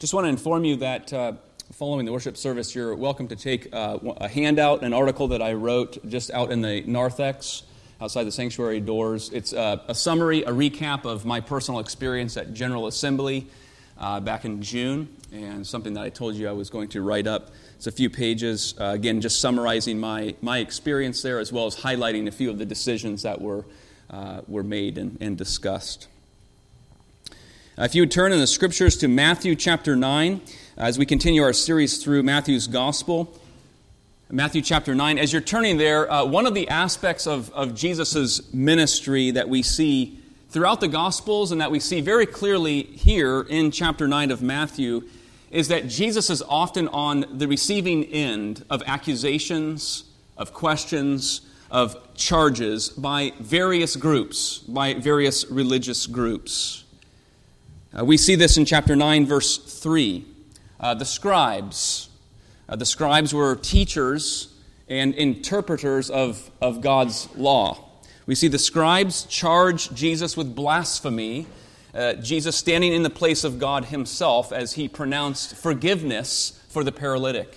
Just want to inform you that following the worship service, you're welcome to take a handout, an article that I wrote just out in the narthex outside the sanctuary doors. It's a summary, a recap of my personal experience at General Assembly back in June, and something that I told you I was going to write up. It's a few pages, again, just summarizing my experience there, as well as highlighting a few of the decisions that were made and discussed. If you would turn in the Scriptures to Matthew chapter 9, as we continue our series through Matthew's Gospel. Matthew chapter 9, as you're turning there, one of the aspects of Jesus' ministry that we see throughout the Gospels and that we see very clearly here in chapter 9 of Matthew is that Jesus is often on the receiving end of accusations, of questions, of charges by various groups, by various religious groups. We see this in chapter 9, verse 3. The scribes. The scribes were teachers and interpreters of God's law. We see the scribes charge Jesus with blasphemy, Jesus standing in the place of God himself as he pronounced forgiveness for the paralytic.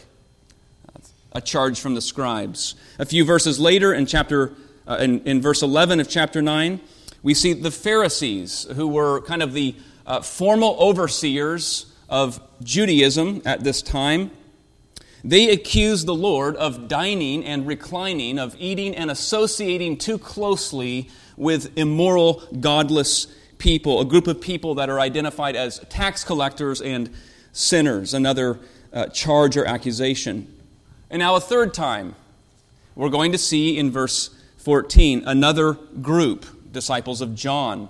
A charge from the scribes. A few verses later in verse 11 of chapter 9, we see the Pharisees, who were kind of the formal overseers of Judaism at this time. They accused the Lord of dining and reclining, of eating and associating too closely with immoral, godless people, a group of people that are identified as tax collectors and sinners, another charge or accusation. And now a third time, we're going to see in verse 14, another group, disciples of John,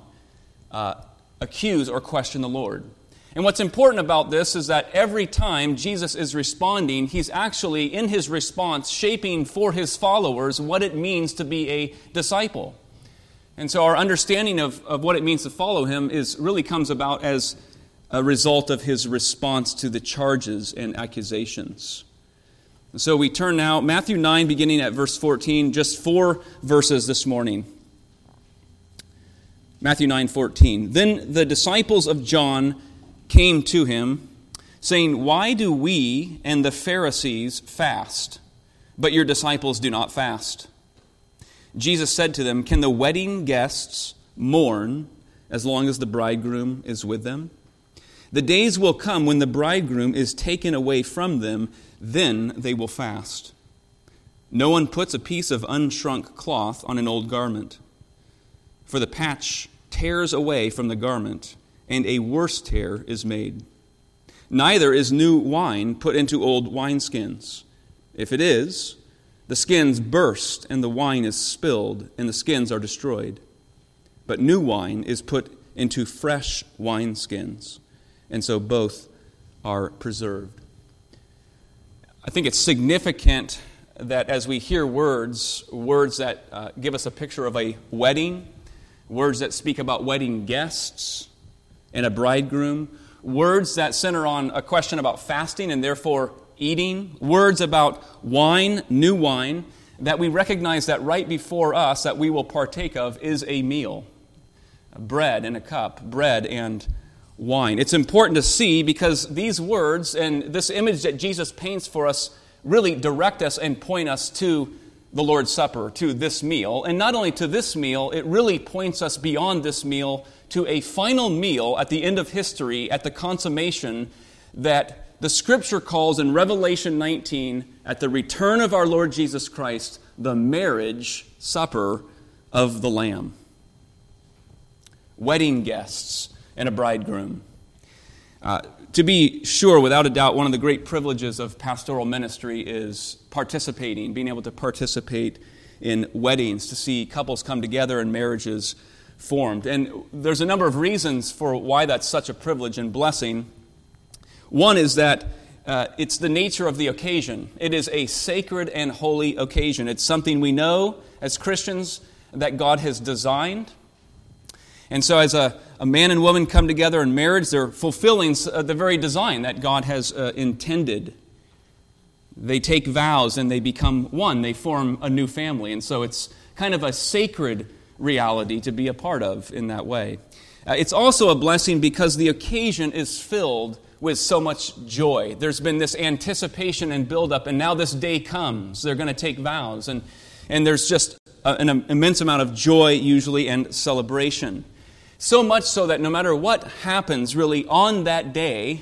accuse or question the Lord. And what's important about this is that every time Jesus is responding, he's actually, in his response, shaping for his followers what it means to be a disciple. And so our understanding of what it means to follow him really comes about as a result of his response to the charges and accusations. And so we turn now, Matthew 9, beginning at verse 14, just 4 verses this morning. Matthew 9:14. Then the disciples of John came to him, saying, "Why do we and the Pharisees fast, but your disciples do not fast?" Jesus said to them, "Can the wedding guests mourn as long as the bridegroom is with them? The days will come when the bridegroom is taken away from them, then they will fast. No one puts a piece of unshrunk cloth on an old garment, for the patch tears away from the garment, and a worse tear is made. Neither is new wine put into old wineskins. If it is, the skins burst, and the wine is spilled, and the skins are destroyed. But new wine is put into fresh wineskins, and so both are preserved." I think it's significant that as we hear words that give us a picture of a wedding, words that speak about wedding guests and a bridegroom, words that center on a question about fasting and therefore eating, words about wine, new wine, that we recognize that right before us that we will partake of is a meal, bread in a cup, bread and wine. It's important to see because these words and this image that Jesus paints for us really direct us and point us to the Lord's Supper, to this meal. And not only to this meal, it really points us beyond this meal to a final meal at the end of history, at the consummation that the Scripture calls in Revelation 19, at the return of our Lord Jesus Christ, the marriage supper of the Lamb. Wedding guests and a bridegroom. To be sure, without a doubt, one of the great privileges of pastoral ministry is being able to participate in weddings, to see couples come together and marriages formed. And there's a number of reasons for why that's such a privilege and blessing. One is that it's the nature of the occasion. It is a sacred and holy occasion. It's something we know as Christians that God has designed. And so as a man and woman come together in marriage, they're fulfilling the very design that God has intended. They take vows and they become one. They form a new family. And so it's kind of a sacred reality to be a part of in that way. It's also a blessing because the occasion is filled with so much joy. There's been this anticipation and buildup, and now this day comes. They're going to take vows, and there's just an immense amount of joy usually and celebration. So much so that no matter what happens really on that day,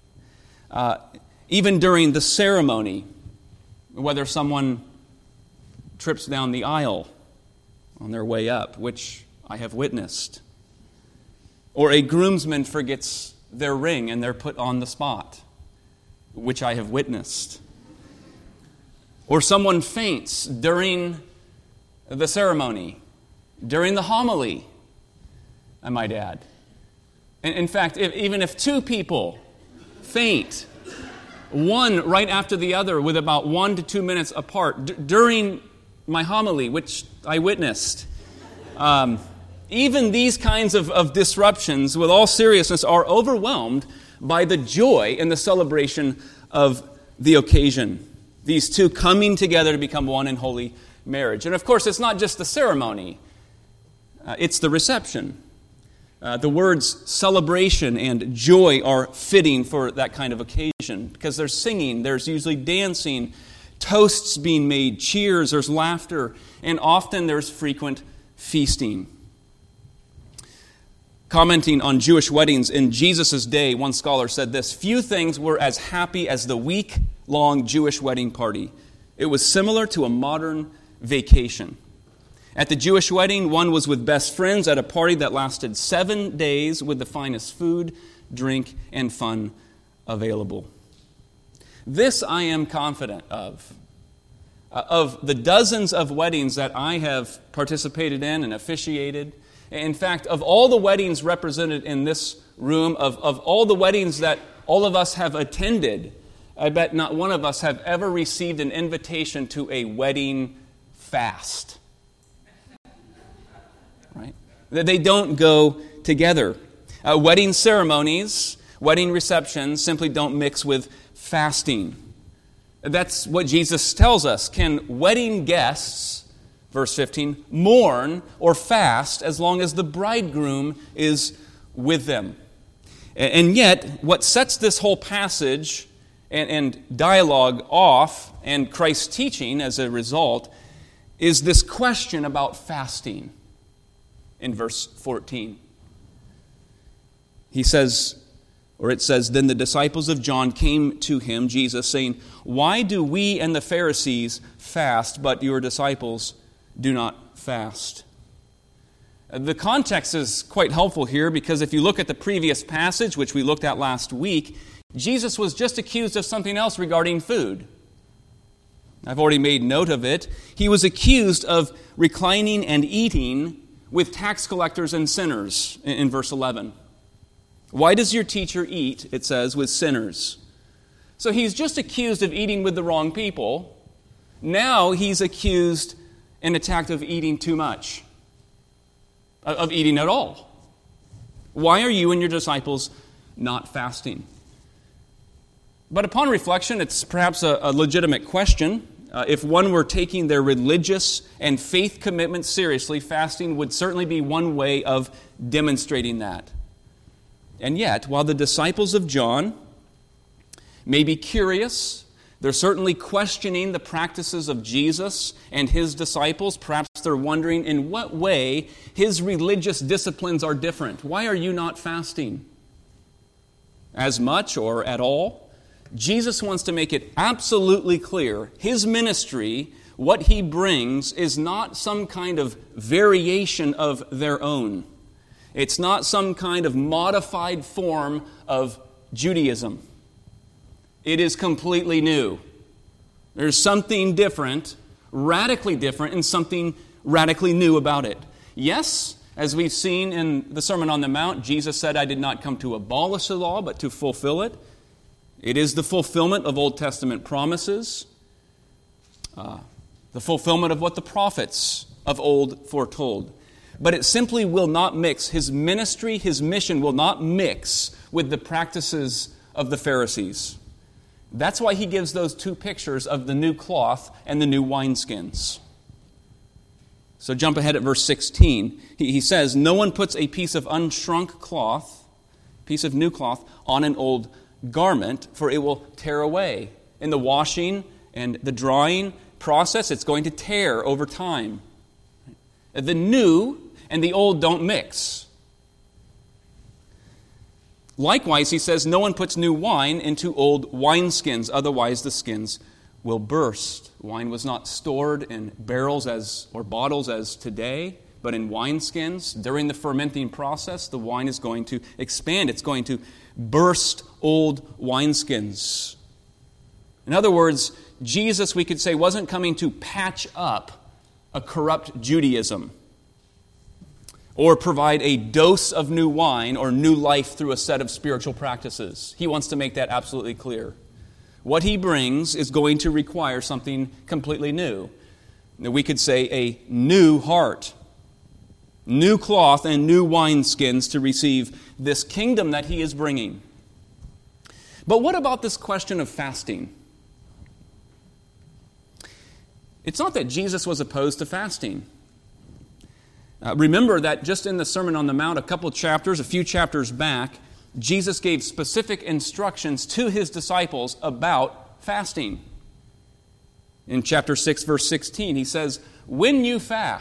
even during the ceremony, whether someone trips down the aisle on their way up, which I have witnessed, or a groomsman forgets their ring and they're put on the spot, which I have witnessed, or someone faints during the ceremony, during the homily, I might add. In fact, even if two people faint, one right after the other with about 1 to 2 minutes apart, during my homily, which I witnessed, even these kinds of disruptions, with all seriousness, are overwhelmed by the joy and the celebration of the occasion. These two coming together to become one in holy marriage. And of course, it's not just the ceremony. It's the reception. The words celebration and joy are fitting for that kind of occasion because there's singing, there's usually dancing, toasts being made, cheers, there's laughter, and often there's frequent feasting. Commenting on Jewish weddings in Jesus' day, one scholar said this: few things were as happy as the week-long Jewish wedding party. It was similar to a modern vacation. At the Jewish wedding, one was with best friends at a party that lasted 7 days with the finest food, drink, and fun available. This I am confident of. Of the dozens of weddings that I have participated in and officiated, in fact, of all the weddings represented in this room, of all the weddings that all of us have attended, I bet not one of us have ever received an invitation to a wedding fast. Right? They don't go together. Wedding ceremonies, wedding receptions simply don't mix with fasting. That's what Jesus tells us. Can wedding guests, verse 15, mourn or fast as long as the bridegroom is with them? And yet, what sets this whole passage and dialogue off, and Christ's teaching as a result, is this question about fasting in verse 14. He says, or it says, then the disciples of John came to him, Jesus, saying, why do we and the Pharisees fast, but your disciples do not fast? The context is quite helpful here because if you look at the previous passage, which we looked at last week, Jesus was just accused of something else regarding food. I've already made note of it. He was accused of reclining and eating with tax collectors and sinners in verse 11. Why does your teacher eat, it says, with sinners? So he's just accused of eating with the wrong people. Now he's accused and attacked of eating too much, of eating at all. Why are you and your disciples not fasting? But upon reflection, it's perhaps a legitimate question. If one were taking their religious and faith commitment seriously, fasting would certainly be one way of demonstrating that. And yet, while the disciples of John may be curious, they're certainly questioning the practices of Jesus and his disciples. Perhaps they're wondering in what way his religious disciplines are different. Why are you not fasting as much or at all? Jesus wants to make it absolutely clear his ministry, what he brings, is not some kind of variation of their own. It's not some kind of modified form of Judaism. It is completely new. There's something different, radically different, and something radically new about it. Yes, as we've seen in the Sermon on the Mount, Jesus said, I did not come to abolish the law, but to fulfill it. It is the fulfillment of Old Testament promises, the fulfillment of what the prophets of old foretold. But it simply will not mix. His ministry, his mission will not mix with the practices of the Pharisees. That's why he gives those two pictures of the new cloth and the new wineskins. So jump ahead at verse 16. He says, no one puts a piece of unshrunk cloth, piece of new cloth, on an old garment, for it will tear away. In the washing and the drying process, it's going to tear over time. The new and the old don't mix. Likewise, he says, no one puts new wine into old wineskins, otherwise the skins will burst. Wine was not stored in barrels or bottles as today, but in wineskins. During the fermenting process, the wine is going to expand. It's going to burst old wineskins. In other words, Jesus, we could say, wasn't coming to patch up a corrupt Judaism or provide a dose of new wine or new life through a set of spiritual practices. He wants to make that absolutely clear. What he brings is going to require something completely new. We could say a new heart, new cloth, and new wineskins to receive this kingdom that he is bringing. But what about this question of fasting? It's not that Jesus was opposed to fasting. Remember that just in the Sermon on the Mount, a few chapters back, Jesus gave specific instructions to his disciples about fasting. In chapter 6, verse 16, he says, when you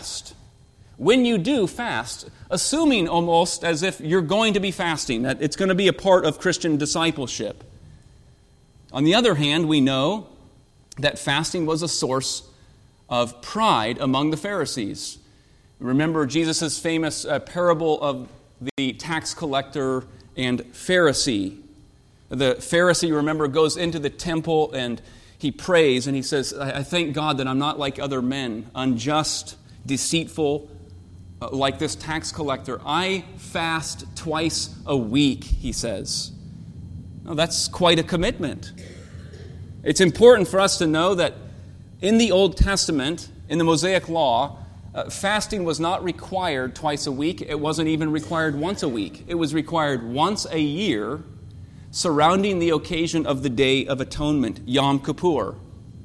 do fast, assuming almost as if you're going to be fasting, that it's going to be a part of Christian discipleship. On the other hand, we know that fasting was a source of pride among the Pharisees. Remember Jesus' famous parable of the tax collector and Pharisee. The Pharisee, remember, goes into the temple and he prays and he says, I thank God that I'm not like other men, unjust, deceitful, like this tax collector. I fast twice a week, he says. Now, that's quite a commitment. It's important for us to know that in the Old Testament, in the Mosaic Law, fasting was not required twice a week. It wasn't even required once a week. It was required once a year surrounding the occasion of the Day of Atonement, Yom Kippur.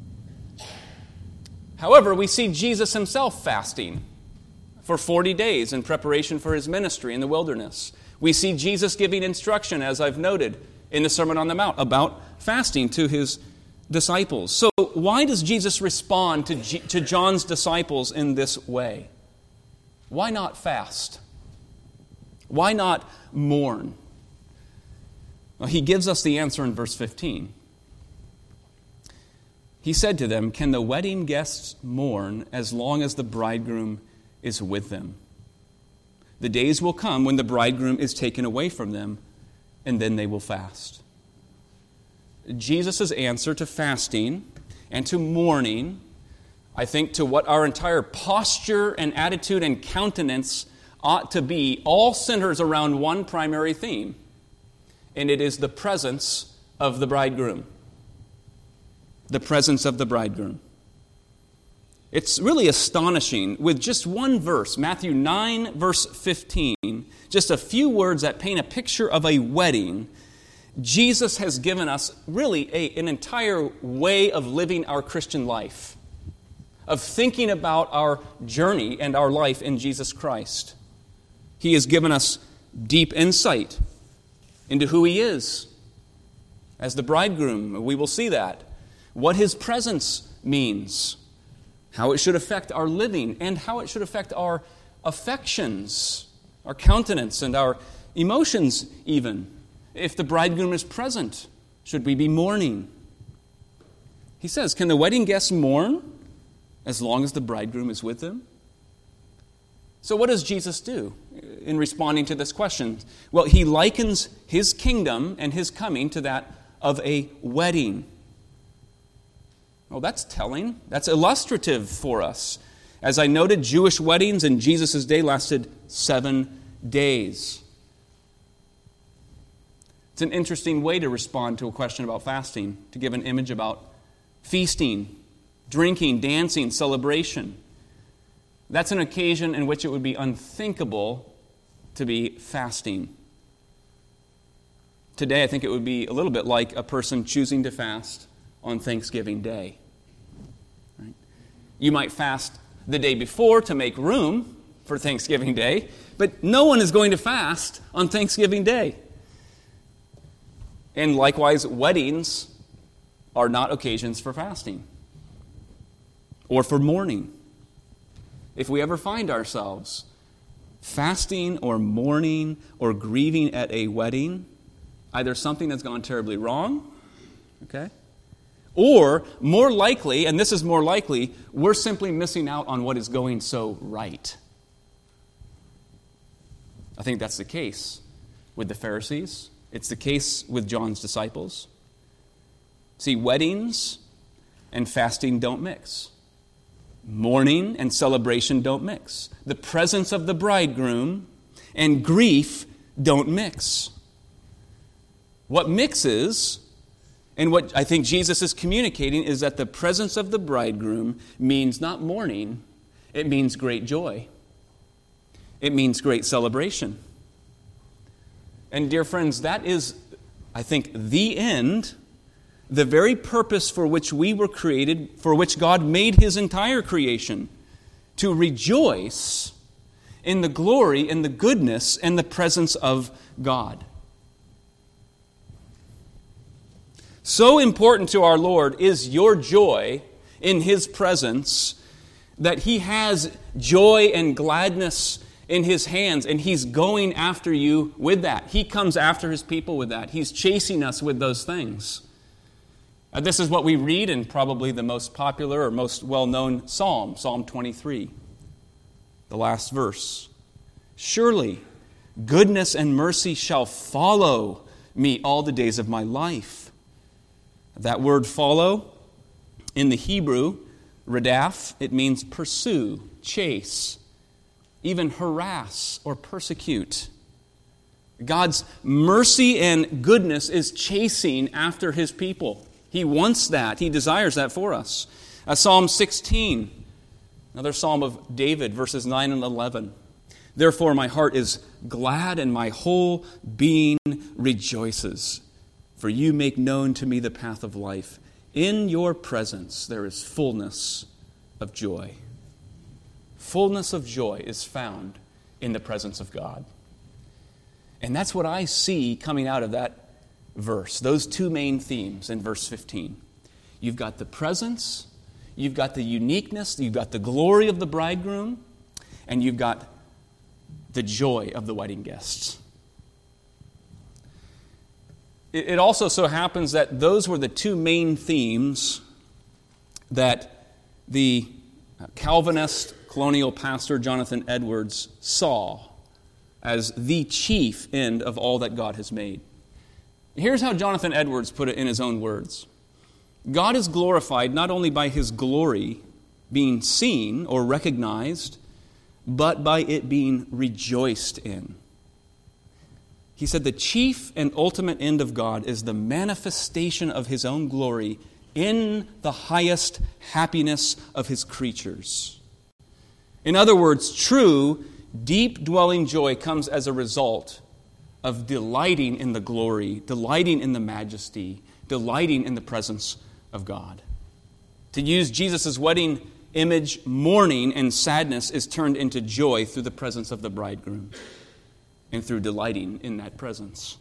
However, we see Jesus himself fasting for 40 days in preparation for his ministry in the wilderness. We see Jesus giving instruction, as I've noted, in the Sermon on the Mount about fasting to his disciples. So why does Jesus respond to John's disciples in this way? Why not fast? Why not mourn? Well, he gives us the answer in verse 15. He said to them, can the wedding guests mourn as long as the bridegroom is with them? The days will come when the bridegroom is taken away from them, and then they will fast. Jesus' answer to fasting and to mourning, I think to what our entire posture and attitude and countenance ought to be, all centers around one primary theme, and it is the presence of the bridegroom. The presence of the bridegroom. It's really astonishing with just one verse, Matthew 9, verse 15, just a few words that paint a picture of a wedding. Jesus has given us really an entire way of living our Christian life, of thinking about our journey and our life in Jesus Christ. He has given us deep insight into who he is as the bridegroom. We will see that. What his presence means, how it should affect our living, and how it should affect our affections, our countenance, and our emotions even. If the bridegroom is present, should we be mourning? He says, can the wedding guests mourn as long as the bridegroom is with them? So what does Jesus do in responding to this question? Well, he likens his kingdom and his coming to that of a wedding. Well, that's telling. That's illustrative for us. As I noted, Jewish weddings in Jesus' day lasted 7 days. It's an interesting way to respond to a question about fasting, to give an image about feasting, drinking, dancing, celebration. That's an occasion in which it would be unthinkable to be fasting. Today, I think it would be a little bit like a person choosing to fast on Thanksgiving Day. Right? You might fast the day before to make room for Thanksgiving Day, but no one is going to fast on Thanksgiving Day. And likewise, weddings are not occasions for fasting or for mourning. If we ever find ourselves fasting or mourning or grieving at a wedding, either something that's gone terribly wrong, okay, or more likely, and this is more likely, we're simply missing out on what is going so right. I think that's the case with the Pharisees. It's the case with John's disciples. See, weddings and fasting don't mix. Mourning and celebration don't mix. The presence of the bridegroom and grief don't mix. What mixes, and what I think Jesus is communicating, is that the presence of the bridegroom means not mourning, it means great joy. It means great celebration. And dear friends, that is, I think, the end, the very purpose for which we were created, for which God made His entire creation, to rejoice in the glory and the goodness and the presence of God. So important to our Lord is your joy in His presence that He has joy and gladness in His hands, and He's going after you with that. He comes after His people with that. He's chasing us with those things. This is what we read in probably the most popular or most well-known psalm, Psalm 23, the last verse. Surely goodness and mercy shall follow me all the days of my life. That word follow, in the Hebrew, radaf, it means pursue, chase, even harass or persecute. God's mercy and goodness is chasing after His people. He wants that. He desires that for us. Psalm 16, another psalm of David, verses 9 and 11. Therefore my heart is glad and my whole being rejoices. For you make known to me the path of life. In your presence there is fullness of joy. Fullness of joy is found in the presence of God. And that's what I see coming out of that verse, those two main themes in verse 15. You've got the presence, you've got the uniqueness, you've got the glory of the bridegroom, and you've got the joy of the wedding guests. It also so happens that those were the two main themes that the Calvinist colonial pastor Jonathan Edwards saw as the chief end of all that God has made. Here's how Jonathan Edwards put it in his own words. God is glorified not only by His glory being seen or recognized, but by it being rejoiced in. He said the chief and ultimate end of God is the manifestation of His own glory in the highest happiness of His creatures. In other words, true, deep-dwelling joy comes as a result of delighting in the glory, delighting in the majesty, delighting in the presence of God. To use Jesus' wedding image, mourning and sadness is turned into joy through the presence of the bridegroom and through delighting in that presence.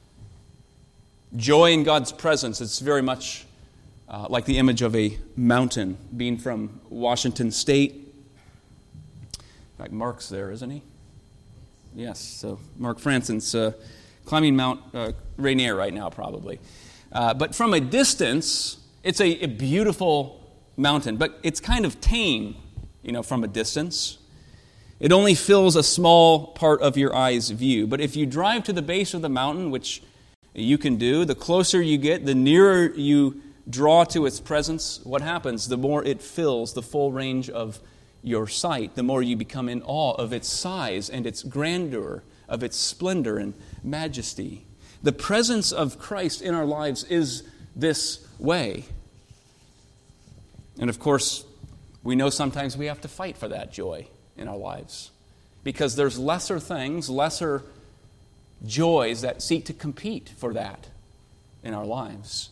Joy in God's presence, it's very much like the image of a mountain, being from Washington State. In fact, Mark's there, isn't he? Yes, so Mark Franson's climbing Mount Rainier right now, probably. But from a distance, it's a beautiful mountain, but it's kind of tame, from a distance. It only fills a small part of your eye's view. But if you drive to the base of the mountain, which you can do, the closer you get, the nearer you draw to its presence, what happens? The more it fills the full range of your sight, the more you become in awe of its size and its grandeur, of its splendor and majesty. The presence of Christ in our lives is this way. And of course, we know sometimes we have to fight for that joy in our lives, because there's lesser things, lesser joys that seek to compete for that in our lives.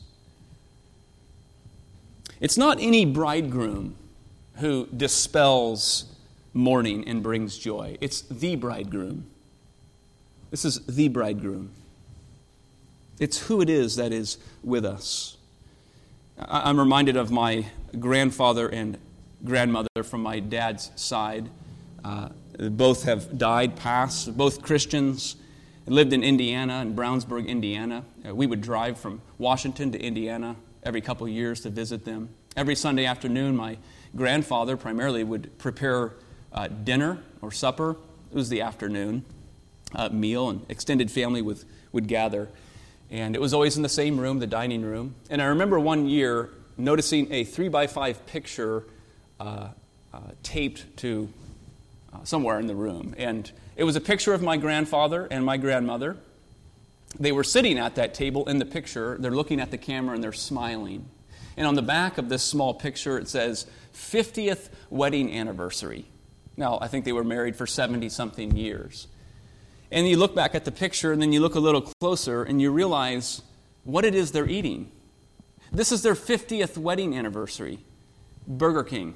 It's not any bridegroom who dispels mourning and brings joy. It's the bridegroom. This is the bridegroom. It's who it is that is with us. I'm reminded of my grandfather and grandmother from my dad's side. Both have died, passed, both Christians, lived in Indiana, in Brownsburg, Indiana. We would drive from Washington to Indiana every couple of years to visit them. Every Sunday afternoon, my grandfather primarily would prepare dinner or supper. It was the afternoon meal, and extended family would gather. And it was always in the same room, the dining room. And I remember one year noticing a 3x5 picture taped to somewhere in the room. And it was a picture of my grandfather and my grandmother. They were sitting at that table in the picture. They're looking at the camera and they're smiling. And on the back of this small picture, it says, 50th wedding anniversary. Now, I think they were married for 70-something years. And you look back at the picture, and then you look a little closer, and you realize what it is they're eating. This is their 50th wedding anniversary. Burger King.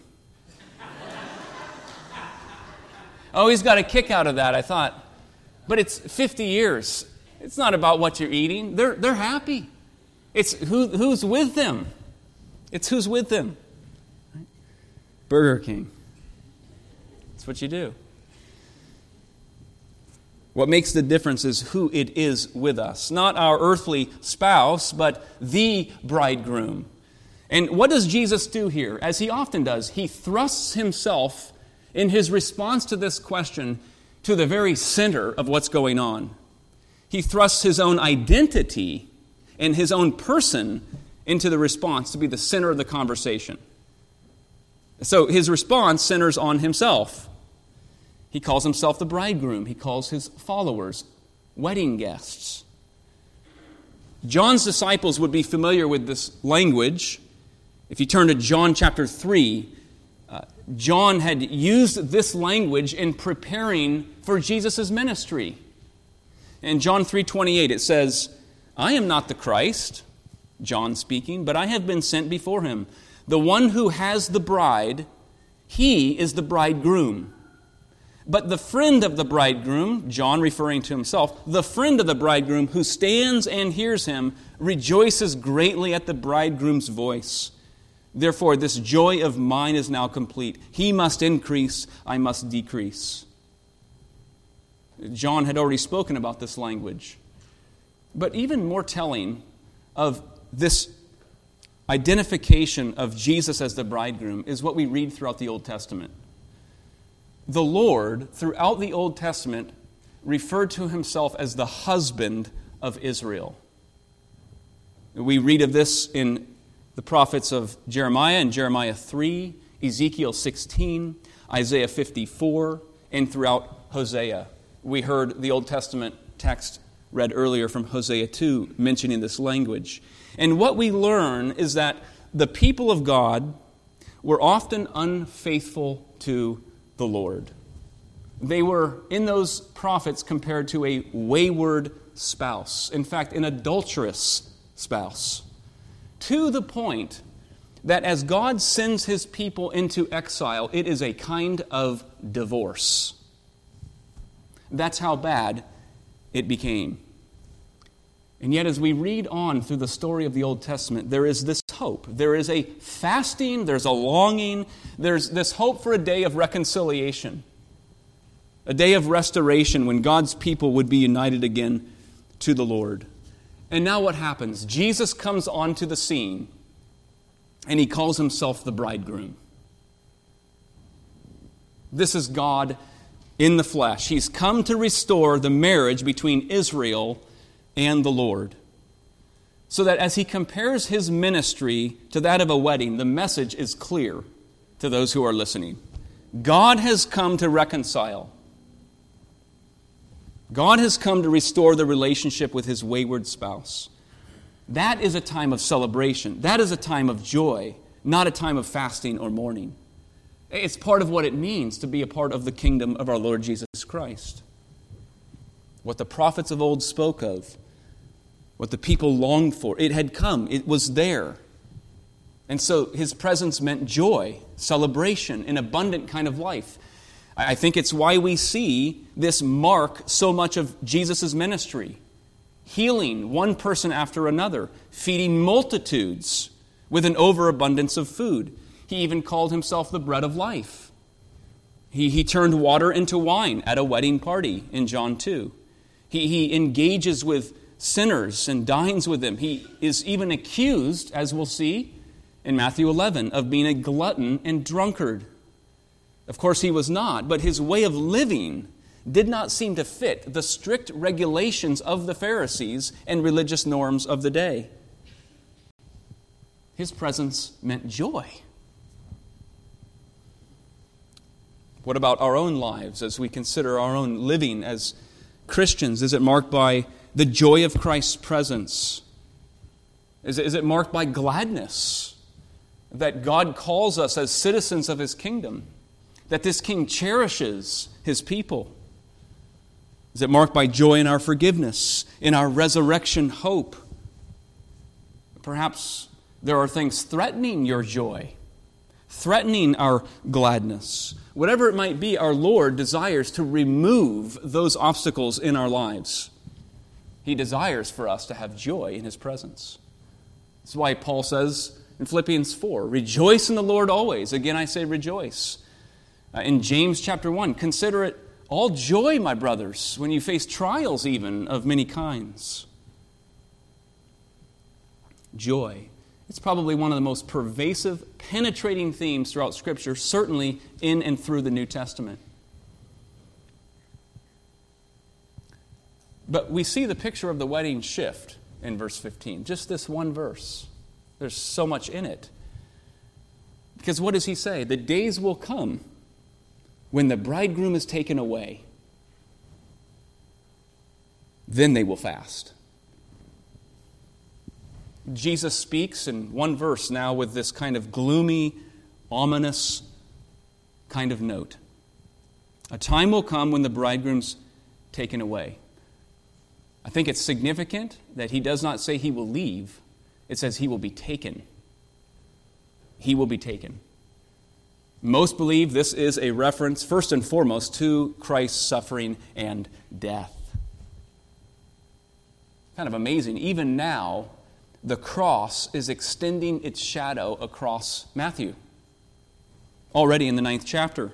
Oh, he's got a kick out of that, I thought. But it's 50 years. It's not about what you're eating. They're happy. It's who's with them. It's who's with them. Burger King. That's what you do. What makes the difference is who it is with us. Not our earthly spouse, but the bridegroom. And what does Jesus do here? As he often does, he thrusts himself in his response to this question to the very center of what's going on. He thrusts his own identity and his own person into the response to be the center of the conversation. So his response centers on himself. He calls himself the bridegroom. He calls his followers wedding guests. John's disciples would be familiar with this language. If you turn to John chapter 3, John had used this language in preparing for Jesus' ministry. In John 3:28 it says, I am not the Christ, John speaking, but I have been sent before him. The one who has the bride, he is the bridegroom. But the friend of the bridegroom, John referring to himself, the friend of the bridegroom who stands and hears him rejoices greatly at the bridegroom's voice. Therefore, this joy of mine is now complete. He must increase, I must decrease. John had already spoken about this language. But even more telling of this identification of Jesus as the bridegroom is what we read throughout the Old Testament. The Lord, throughout the Old Testament, referred to himself as the husband of Israel. We read of this in the prophets of Jeremiah in Jeremiah 3, Ezekiel 16, Isaiah 54, and throughout Hosea. We heard the Old Testament text read earlier from Hosea 2 mentioning this language. And what we learn is that the people of God were often unfaithful to the Lord. They were, in those prophets, compared to a wayward spouse. In fact, an adulterous spouse. To the point that as God sends his people into exile, it is a kind of divorce. That's how bad it became. And yet, as we read on through the story of the Old Testament, there is this hope. There is a fasting, there's a longing, there's this hope for a day of reconciliation, a day of restoration when God's people would be united again to the Lord. And now what happens? Jesus comes onto the scene, and he calls himself the bridegroom. This is God in the flesh. He's come to restore the marriage between Israel and the Lord. So that as he compares his ministry to that of a wedding, the message is clear to those who are listening. God has come to reconcile. God has come to restore the relationship with his wayward spouse. That is a time of celebration. That is a time of joy, not a time of fasting or mourning. It's part of what it means to be a part of the kingdom of our Lord Jesus Christ. What the prophets of old spoke of, what the people longed for, it had come, it was there. And so his presence meant joy, celebration, an abundant kind of life. I think it's why we see this mark so much of Jesus' ministry. healing one person after another, feeding multitudes with an overabundance of food. He even called himself the bread of life. He turned water into wine at a wedding party in John 2. He engages with sinners and dines with them. He is even accused, as we'll see in Matthew 11, of being a glutton and drunkard. Of course, he was not, but his way of living did not seem to fit the strict regulations of the Pharisees and religious norms of the day. His presence meant joy. What about our own lives as we consider our own living as Christians? Is it marked by the joy of Christ's presence? Is it marked by gladness that God calls us as citizens of His kingdom, that this King cherishes His people? Is it marked by joy in our forgiveness, in our resurrection hope? Perhaps there are things threatening your joy, threatening our gladness. Whatever it might be, our Lord desires to remove those obstacles in our lives. He desires for us to have joy in His presence. That's why Paul says in Philippians 4, rejoice in the Lord always. Again, I say rejoice. In James chapter 1, consider it all joy, my brothers, when you face trials even of many kinds. Joy. It's probably one of the most pervasive, penetrating themes throughout Scripture, certainly in and through the New Testament. But we see the picture of the wedding shift in verse 15. Just this one verse. There's so much in it. Because what does he say? The days will come when the bridegroom is taken away. Then they will fast. Jesus speaks in one verse now with this kind of gloomy, ominous kind of note. A time will come when the bridegroom's taken away. I think it's significant that he does not say he will leave. It says he will be taken. He will be taken. Most believe this is a reference, first and foremost, to Christ's suffering and death. Kind of amazing. Even now, the cross is extending its shadow across Matthew. Already in the 9th chapter.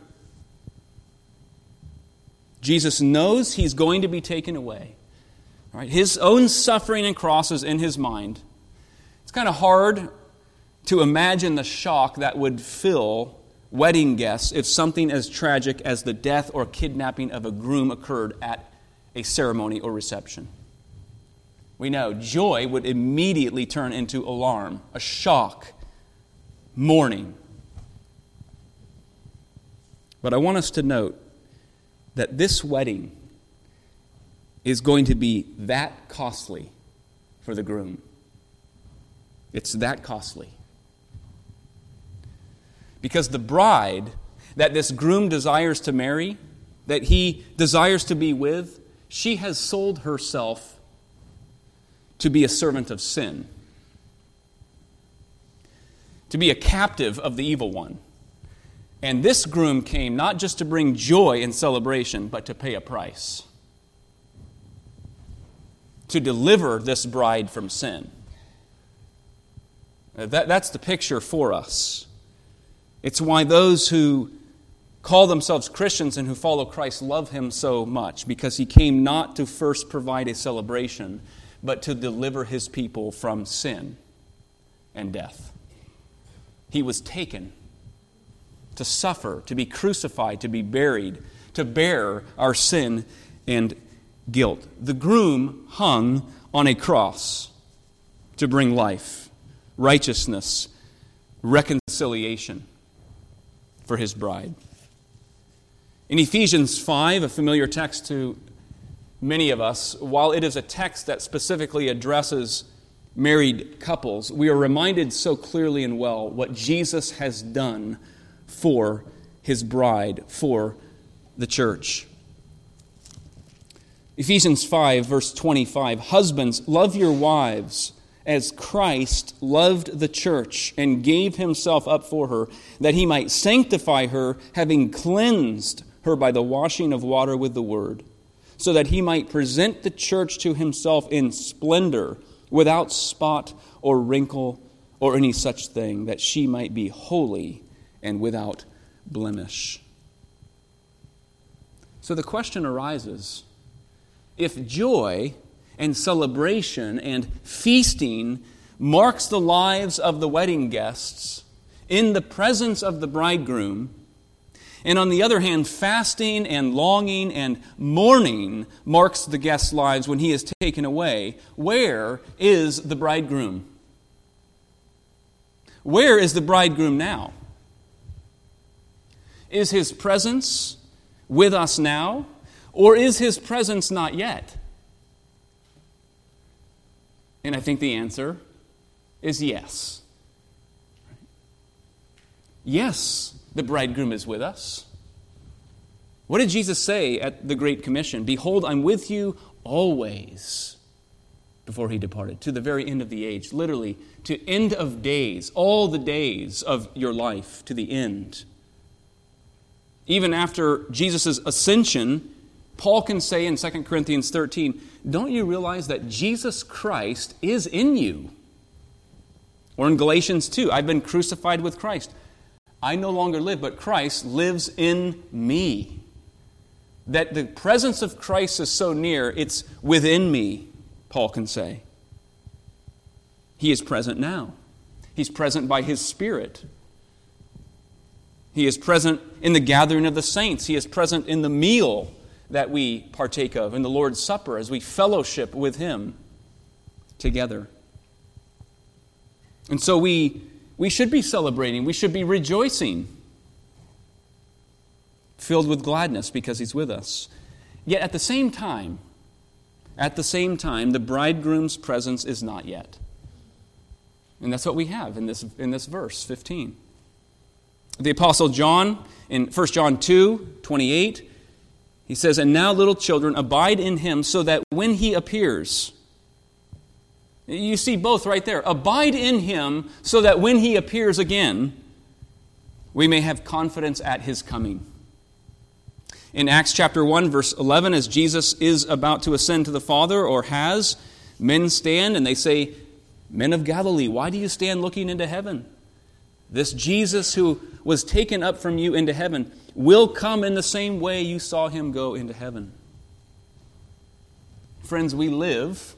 Jesus knows he's going to be taken away. Right? His own suffering and cross is in his mind. It's kind of hard to imagine the shock that would fill wedding guests if something as tragic as the death or kidnapping of a groom occurred at a ceremony or reception. We know joy would immediately turn into alarm, a shock, mourning. But I want us to note that this wedding is going to be that costly for the groom. It's that costly. Because the bride that this groom desires to marry, that he desires to be with, she has sold herself to be a servant of sin, to be a captive of the evil one. And this groom came not just to bring joy and celebration, but to pay a price, to deliver this bride from sin. That's the picture for us. It's why those who call themselves Christians and who follow Christ love Him so much, because He came not to first provide a celebration, but to deliver His people from sin and death. He was taken to suffer, to be crucified, to be buried, to bear our sin and guilt. The groom hung on a cross to bring life, righteousness, reconciliation for his bride. In Ephesians 5, a familiar text to many of us, while it is a text that specifically addresses married couples, we are reminded so clearly and well what Jesus has done for His bride, for the church. Ephesians 5, verse 25, husbands, love your wives as Christ loved the church and gave Himself up for her, that He might sanctify her, having cleansed her by the washing of water with the word, so that he might present the church to himself in splendor, without spot or wrinkle or any such thing, that she might be holy and without blemish. So the question arises, if joy and celebration and feasting marks the lives of the wedding guests in the presence of the bridegroom, and on the other hand, fasting and longing and mourning marks the guest's lives when he is taken away, where is the bridegroom? Where is the bridegroom now? Is his presence with us now, or is his presence not yet? And I think the answer is yes. Yes, the bridegroom is with us. What did Jesus say at the Great Commission? Behold, I'm with you always, before he departed, to the very end of the age. Literally, to end of days, all the days of your life, to the end. Even after Jesus' ascension, Paul can say in 2 Corinthians 13, don't you realize that Jesus Christ is in you? Or in Galatians 2, I've been crucified with Christ. I no longer live, but Christ lives in me. That the presence of Christ is so near, it's within me, Paul can say. He is present now. He's present by His Spirit. He is present in the gathering of the saints. He is present in the meal that we partake of, in the Lord's Supper, as we fellowship with Him together. And so we should be celebrating. We should be rejoicing, filled with gladness because He's with us. Yet at the same time, the bridegroom's presence is not yet. And that's what we have in this verse 15. The Apostle John, in 1 John 2:28, he says, "And now, little children, abide in Him, so that when He appears..." You see both right there. Abide in Him, so that when He appears again, we may have confidence at His coming. In Acts chapter 1, verse 11, as Jesus is about to ascend to the Father, or has, men stand and they say, "Men of Galilee, why do you stand looking into heaven? This Jesus who was taken up from you into heaven will come in the same way you saw Him go into heaven." Friends, we live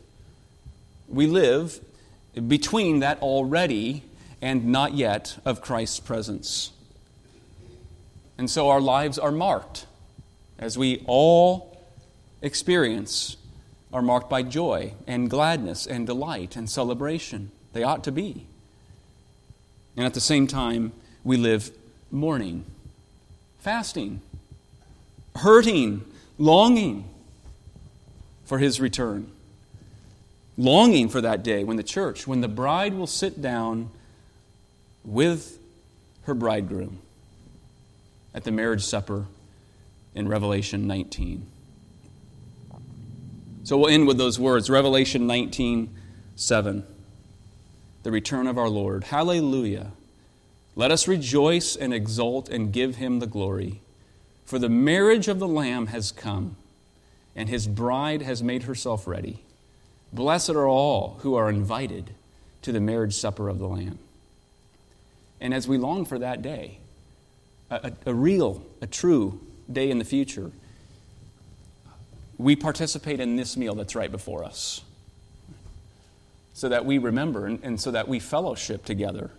between that already and not yet of Christ's presence. And so our lives are marked, as we all experience, are marked by joy and gladness and delight and celebration. They ought to be. And at the same time, we live mourning, fasting, hurting, longing for His return. Longing for that day when the bride will sit down with her bridegroom at the marriage supper in Revelation 19. So we'll end with those words, Revelation 19:7. The return of our Lord. Hallelujah. Let us rejoice and exult and give Him the glory. For the marriage of the Lamb has come, and His bride has made herself ready. Blessed are all who are invited to the marriage supper of the Lamb. And as we long for that day, a true day in the future, we participate in this meal that's right before us, so that we remember and so that we fellowship together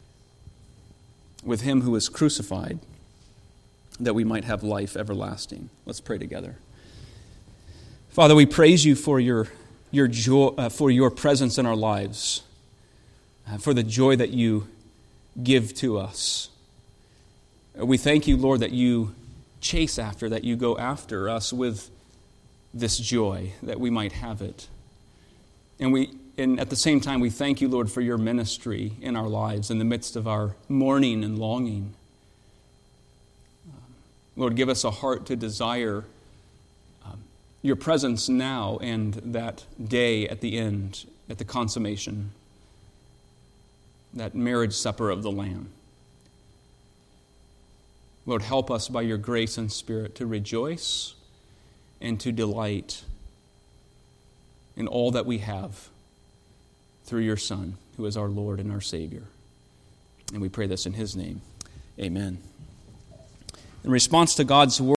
with Him who is crucified, that we might have life everlasting. Let's pray together. Father, we praise You for your joy, for Your presence in our lives, for the joy that You give to us. We thank You, Lord, that You chase after, that You go after us with this joy, that we might have it. And at the same time, we thank You, Lord, for Your ministry in our lives in the midst of our mourning and longing. Lord, give us a heart to desire Your presence now and that day at the end, at the consummation, that marriage supper of the Lamb. Lord, help us by Your grace and Spirit to rejoice and to delight in all that we have through your Son, who is our Lord and our Savior. And we pray this in His name. Amen. In response to God's word,